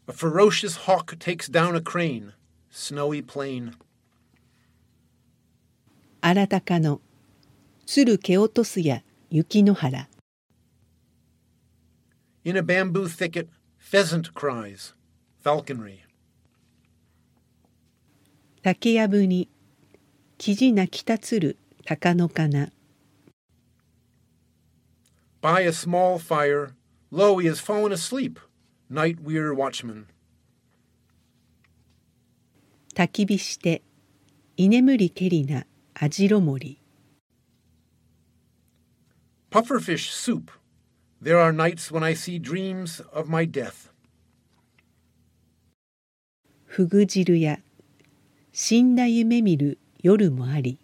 A ferocious hawk takes down a crane, snowy plain. あらたかの鶴蹴落とすや雪の原。 In a bamboo thicket, pheasant cries, falconry. 竹やぶに生地鳴き立つる鷹の花。 By a small fire, lo, he has fallen asleep, night weir watchman. 焚き火して居眠りけりな網代森。 Pufferfish soup. There are nights when I see dreams of my death. ふぐ汁や死んだ夢見る夜もあり。